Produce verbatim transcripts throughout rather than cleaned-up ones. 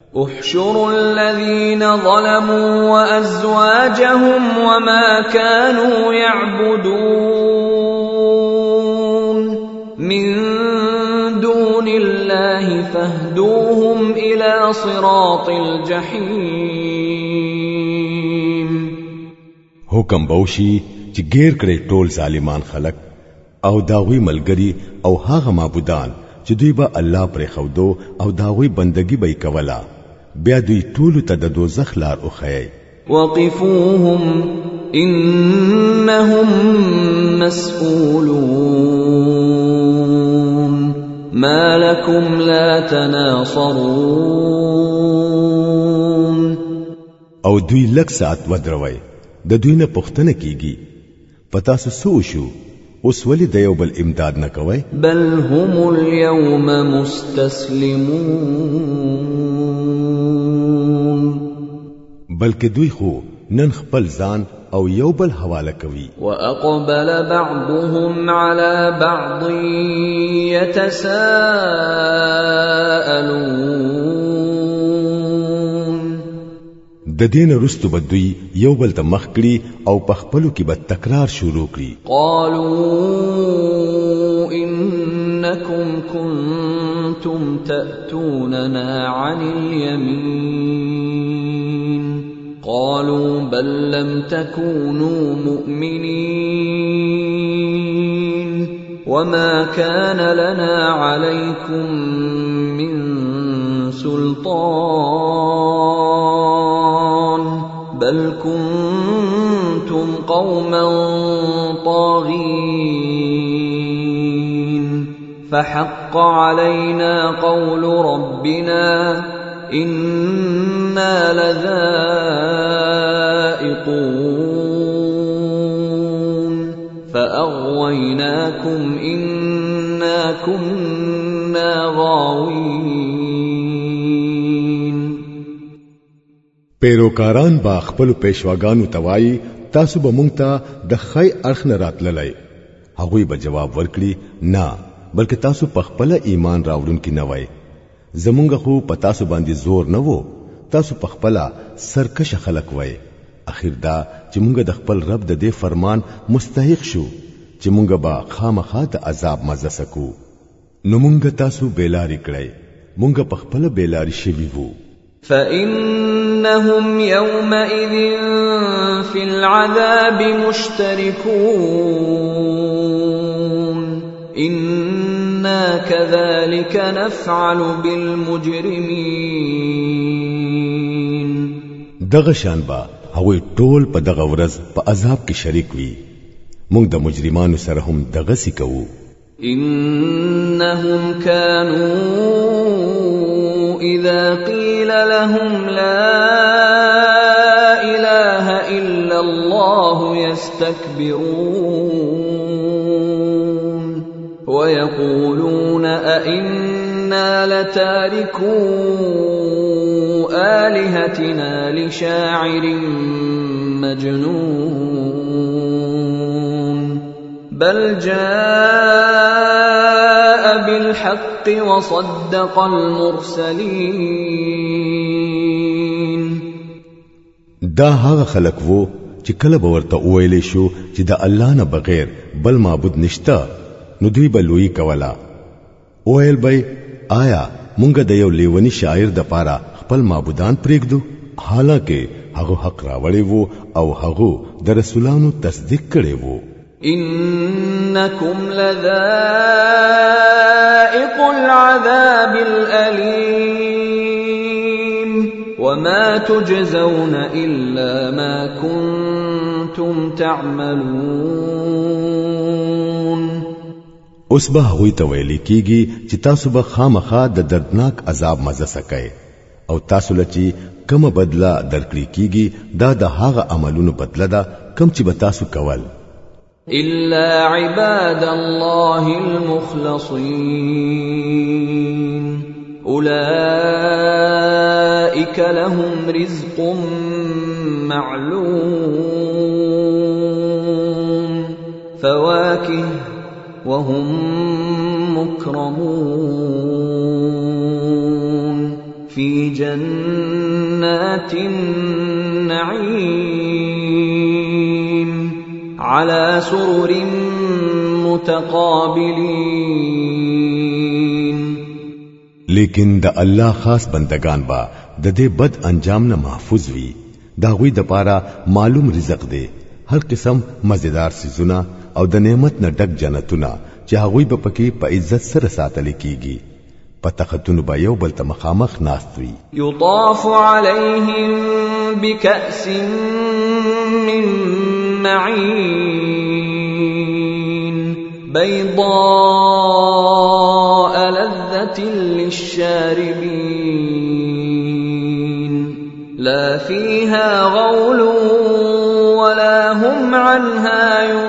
احشروا الذين ظلموا وأزواجهم وما كانوا يعبدون من دون الله فاهدوهم إلى صراط الجحيم. حکم بوشي چې غیر کړي ټول ظالمان خلق او داوی ملګری او هغه معبودان چې دوی به الله پر خودو او داوی بندگی به کولا بیا دوی ټول ته د دوزخ لار اوخی. وقفوهم انهم مسئولون ما لكم لا تناصرون. او دوی لک ساعت ودروي د دوی نه پوښتنه کیږي پتا سو شو اوس ولې د یو بل امداد نه کوي. بل هم اليوم مستسلمون. بلکې دوی خو نن خپل ځان او یو بل حواله کوي. واقبل بعضهم على بعض يتساءلون. د دین رستو بدوی یو بل ته مخ کړي او په خپلو کې به تکرار شروع کړي. قالوا انکم کنتم تأتوننا عن اليمين قالوا بل لم تكونوا مؤمنين وما كان لنا عليكم من سلطان بل كنتم قوما طاغين فحق علينا قول ربنا إنا لذائقون فأغويناكم إنا كنا غاوين. پیروکاران با خپل پیشواګانو توای تاسو به مونږ ته د خی اړخ نه راتللی. هغوی به جواب ورکړي نه بلکې تاسو په خپل ایمان راوړونکي نه وای. زمونږ خو په تاسو باندې زور نه وو تاسو په خپل سرکش خلق وای. اخر دا چې مونږ د خپل رب د دې فرمان مستحق شو چې مونږ به خامخا د عذاب مزه سکو نو مونږ تاسو بیلاری کړی مونږ په خپل بیلاری شوی وو. فإنهم يومئذ في العذاب مشتركون إنا كذلك نفعل بالمجرمين. دغه شان با هغوی ټول په دغه ورځ په عذاب کې شریک وي. موږ د مجرمانو سره هم دغه سی کوو. إنهم كانوا إذا قيل لهم لا إله إلا الله يستكبرون ويقولون أئنا لتاركو آلهتنا لشاعر مجنون بل جاء بالحق وصدق المرسلين. دا هغه خلق وو چې کله به ورته وویلې شو چې د الله نه بغیر بل معبود نشته نو دوی به لوی کولا. وویل به آیا مونږ د یو لیونی شاعر د پاره خپل معبودان پرېږدو حالکه هغه حق راوړی وو او هغه د رسولانو تصدیق کړی وو. إنكم لذائق العذاب الأليم وما تجزون إلا ما كنتم تعملون. اوس به هغوی ته ویل کیږي چې تاسو به خامخا د دردناک عذاب مزه سکئ او تاسو لچی کومه بدله درکړي کیږي دا د هغه عملونو بدله ده کوم چې به تاسو کول. إلا عباد الله المخلصين أولئك لهم رزق معلوم فواكه وهم مكرمون في جنات النعيم على سرر متقابلين. لیکن د الله خاص بندگان با د دې بد انجام نه محفوظ وي. دا غوی د پاره معلوم رزق دی، هر قسم مزیدار سيزونه او د نعمت نه ډک جنتونه چې هغوی به پکې په عزت سره ساتل کیږي. پتختون با یو بل ته مخامخ ناست وي. یطاف علیهم بکأس من معین بیضاء لذة للشاربین لا فيها غول ولا هم عنها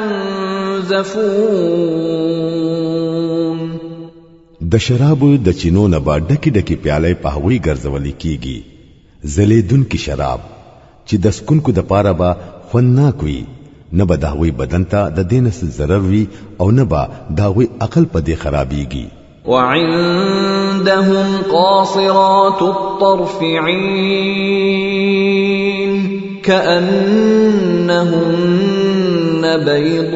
ينزفون. د شرابو د چینو نه با ډکی ډکی پیاله په هوی ګرځولې کیږي. زلیدون کی شراب چې د سکون کو د پاره با فنا کوي، نه به د هوی بدن ته د دینس ضرر وي او نه به د هوی عقل په دې خرابيږي. وعندهم قاصرات الطرف عين كأنهن بيض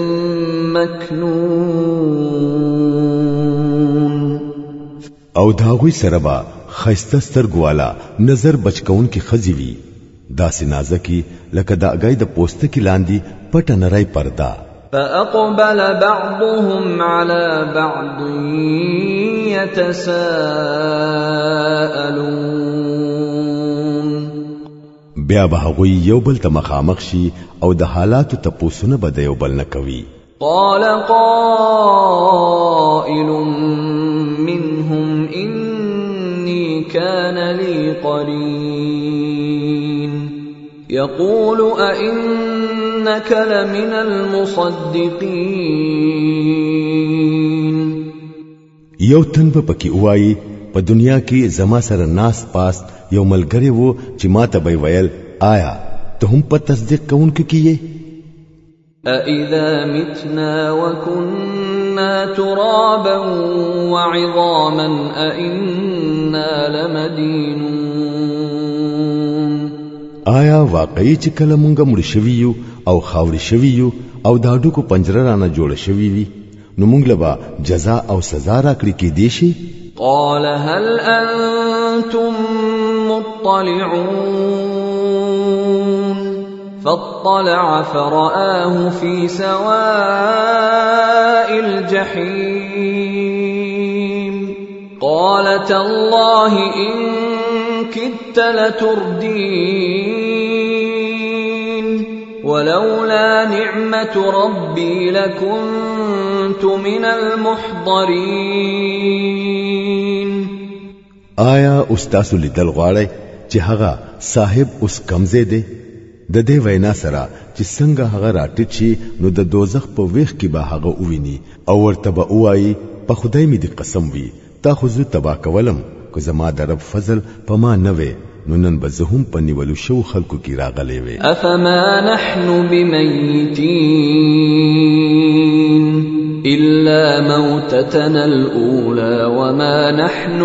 مكنون. او داوی سره با خیسته سترګوالا نظر بچکون کی خزی وی، داسې نازکی لکه د اگای د پوسته کی لاندې پټه نری پردا. فأقبل بعضهم على بعض يتساءلون. بیا به هغوی یو بل ته مخامخ شي او د حالاتو تپوسونه به د یو بل نه کوي. قال قائل منهم إني كان لي قرين يقول أئنك لمن المصدقين. یو تن به پکې وایي په دنیا کې زما سره ناس پاس یو ملګری وو چې ما ته به ویل آیا ته هم په تصدیق کوونکو کې یې؟ أَإِذَا مِتْنَا وَكُنَّا تُرَابًا وَعِظَامًا أَإِنَّا لَمَدِينُونَ. آیا واقعي چې کله مونږ مړ شوي یو او خاوري شوي یو او د هډوکو پنجره رانه جوړ شوي وي نو مونږ له جزا او سزا راکړي کې دی شي؟ قال هل أنتم مطلعون فاطلع فرآه في سواء الجحيم قال تالله إن كدت لتردين ولولا نعمة ربي لكنت من المحضرين. آیا استاسو لیدل غواړي چې هغه صاحب اوس کمزې دی؟ د دې وینا سره چې څنګه هغه راټیټ شي نو د دوزخ په ویخ کې به هغه وویني او ورته به وایي په خدای مې دې قسم وي تا خو زه تبا کولم که زما د رب فضل په ما نه وي نو نن به زه هم په نیولو شو خلکو کې راغلی وي. افما نحن بمیتین الا موتتنا الاولى وما نحن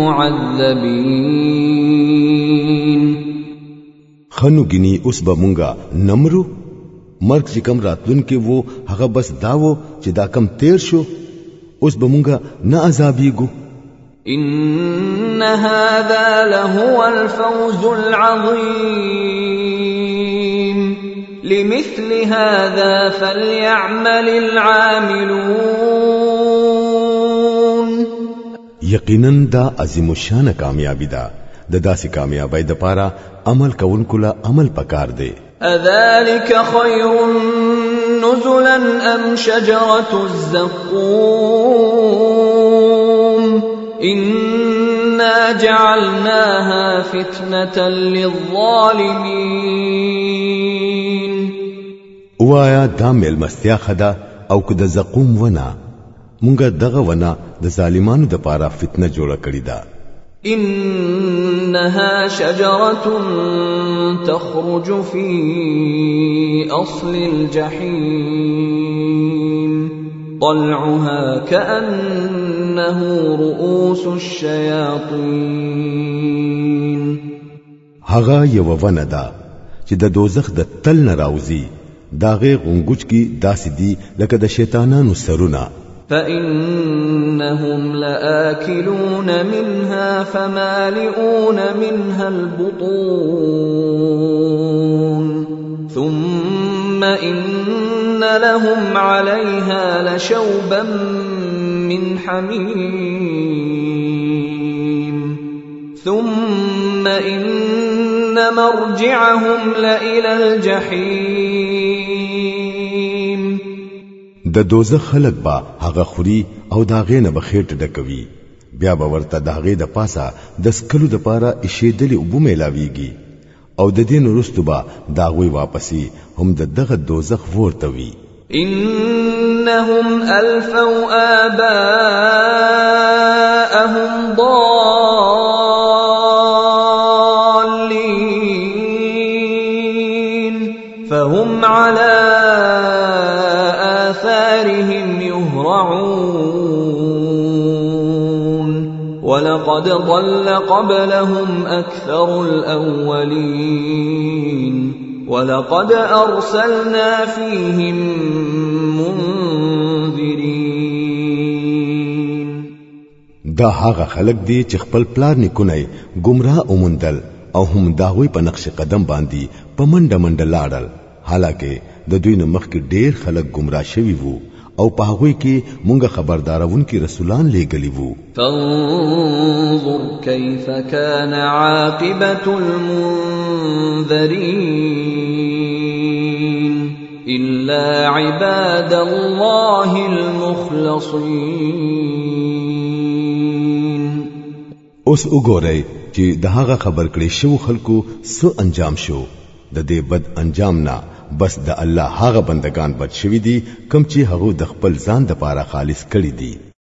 بمعذبین. خنو گینی اوس به مونږه نمرو، مرګ چې کم راتلون کې وو هغه بس داوو چې دا کم تیر شو، اوس به مونږه نه عذابېږو. ان هذا لهو الفوز العظيم لمثل هذا فليعمل العاملون. یقینا دا عظیم الشان کامیابی ده، د داسې کامیابی د پاره عمل کوونکو له عمل پکار دی. اذلك خير نزلا ام شجرة الزقوم إنا جعلناها فتنة للظالمين. وایا دا ملمستیا خدا او که د زقوم ونا مونږه دغه ونا د ظالمانو د پاره فتنه جوړه کړی ده. إنها شجرة تخرج في أصل الجحيم طلعها كأنه رؤوس الشياطين هغه یو ونه ده چې د دوزخ د تل نه راوځي داغه غونګوچ کی داسې دي لکه د شیطانانو سرونه فإنهم لآكلون منها فمالئون منها البطون ثم إن لهم عليها لشوبا من حميم ثم إن مرجعهم لإلى الجحيم د دوزخ خلق با هغه خوري او داغه نه بخېټ ډکوي بیا به ورته داغه د پاسه د سکلو د پاره اشیدلی وبو ملاويږي او د دین وروسته با داغوي واپسی هم د دغه دوزخ ورته وي انهم الفوا آباءهم ضالين فهم على آثارهم يهرعون ولقد ضل قبلهم أكثر الأولين ولقد أرسلنا فيهم منذرين دا هغه خلق دي چې خپل پلار نکونای گمراه اومندل او هم داوی په نقش قدم باندې په منډه منډه لاړل حالکه د دوی نه مخکې ډېر خلک گمراه شوي وو او په هغه کې مونږه خبردارون کې رسولان لېږلي وو فانظر كيف كان عاقبة المنذرين إلا عباد الله المخلصين اوس وګورئ چې د هغه خبر کړي شو خلکو سو انجام شو د دې بد انجام نه بس د الله هغه بندگان بد شوی دي کم چې هغه د خپل ځان د پاره خالص کړی دي